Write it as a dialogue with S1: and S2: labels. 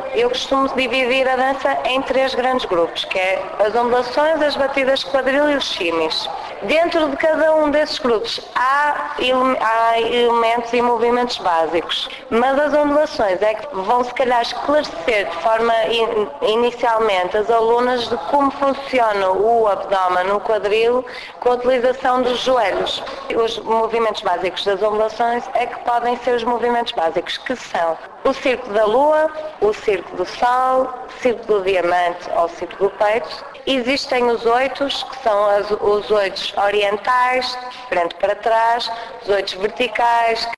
S1: Eu costumo dividir a dança em três grandes grupos, que é as ondulações, as batidas de quadril e os chimis. Dentro de cada um desses grupos há elementos e movimentos básicos, mas as ondulações é que vão se calhar esclarecer de forma inicialmente as alunas de como funciona o abdômen, o quadril, com a utilização dos joelhos. Os movimentos básicos das ondulações é que podem ser os movimentos básicos, que são o círculo da lua, o círculo do sol, o círculo do diamante ou o círculo do peito. Existem os oitos, que são os oitos orientais, frente para trás, os oitos verticais,